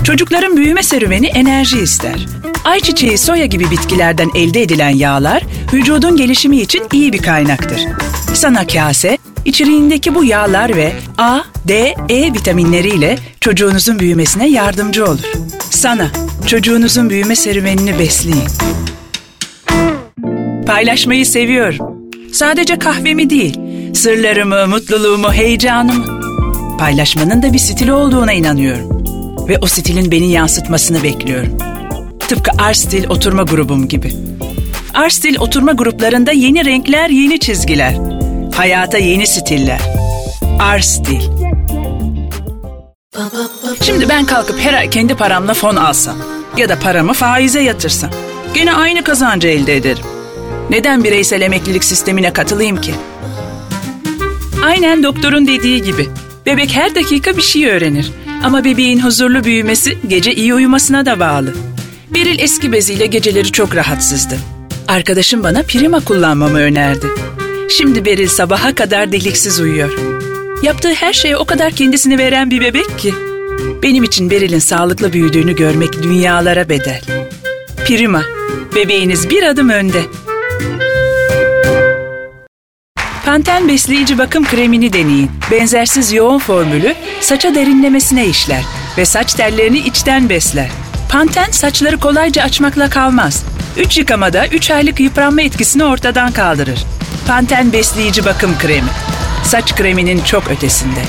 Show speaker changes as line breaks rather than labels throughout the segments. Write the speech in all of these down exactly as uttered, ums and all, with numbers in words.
Çocukların büyüme serüveni enerji ister. Ayçiçeği, soya gibi bitkilerden elde edilen yağlar vücudun gelişimi için iyi bir kaynaktır. Sana Kase, içeriğindeki bu yağlar ve A, D, E vitaminleriyle çocuğunuzun büyümesine yardımcı olur. Sana, çocuğunuzun büyüme serüvenini besleyin. Paylaşmayı seviyorum. Sadece kahvemi değil, sırlarımı, mutluluğumu, heyecanımı. Paylaşmanın da bir stili olduğuna inanıyorum. Ve o stilin beni yansıtmasını bekliyorum. Tıpkı Arstil oturma grubum gibi. Arstil oturma gruplarında yeni renkler, yeni çizgiler. Hayata yeni stiller. Arstil. Şimdi ben kalkıp her ay kendi paramla fon alsam ya da paramı faize yatırsam gene aynı kazancı elde ederim. Neden bireysel emeklilik sistemine katılayım ki? Aynen doktorun dediği gibi. Bebek her dakika bir şey öğrenir. Ama bebeğin huzurlu büyümesi gece iyi uyumasına da bağlı. Beril eski beziyle geceleri çok rahatsızdı. Arkadaşım bana Prima kullanmamı önerdi. Şimdi Beril sabaha kadar deliksiz uyuyor. Yaptığı her şeye o kadar kendisini veren bir bebek ki. Benim için Beril'in sağlıklı büyüdüğünü görmek dünyalara bedel. Prima, bebeğiniz bir adım önde. Panten besleyici bakım kremini deneyin. Benzersiz yoğun formülü saça derinlemesine işler ve saç tellerini içten besler. Panten saçları kolayca açmakla kalmaz. Üç yıkamada üç aylık yıpranma etkisini ortadan kaldırır. Panten besleyici bakım kremi. Saç kreminin çok ötesinde.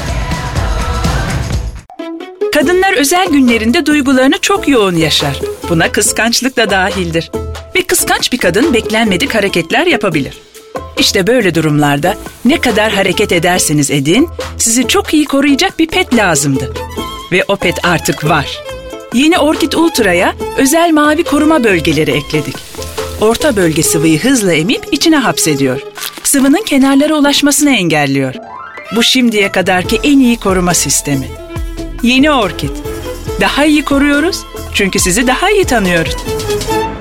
Kadınlar özel günlerinde duygularını çok yoğun yaşar. Buna kıskançlık da dahildir. Ve kıskanç bir kadın beklenmedik hareketler yapabilir. İşte böyle durumlarda ne kadar hareket ederseniz edin, sizi çok iyi koruyacak bir pet lazımdı. Ve o pet artık var. Yeni Orkid Ultra'ya özel mavi koruma bölgeleri ekledik. Orta bölge sıvıyı hızla emip içine hapsediyor. Sıvının kenarlara ulaşmasını engelliyor. Bu şimdiye kadarki en iyi koruma sistemi. Yeni Orkid. Daha iyi koruyoruz çünkü sizi daha iyi tanıyoruz.